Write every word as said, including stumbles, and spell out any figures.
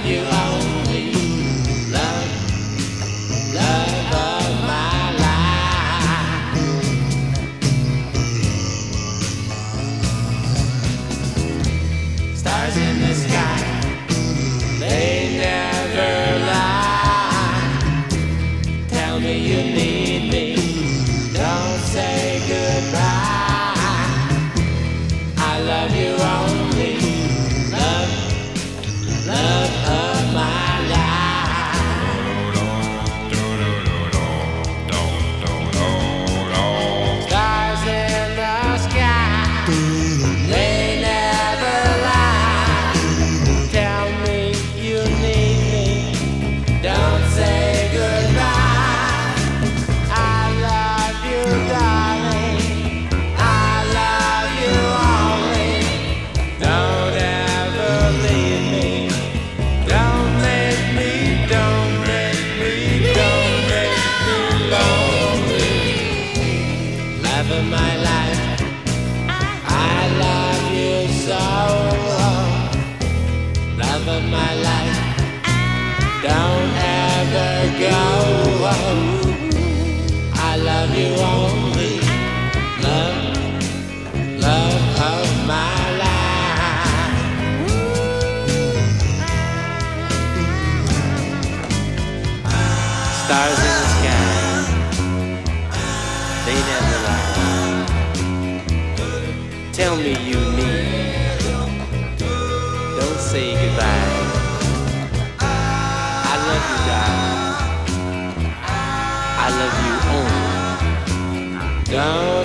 love you only. Love, love of my life. Stars in the sky, they never lie. Tell me you need me, don't say goodbye. I love you only. Love, love of my life. Stars in the sky, they never lie. Tell me you need me, don't say goodbye. I love you, darling. I love you only. Don't ever leave me. Don't make me, don't make me, don't make me lonely. Love of my life, I love you so. Love of my life, don't ever go. I love you only. Love, love of my life. Stars in the sky, they never lie. Tell me you need me, don't say goodbye. I love you, darling. I love you only. Don't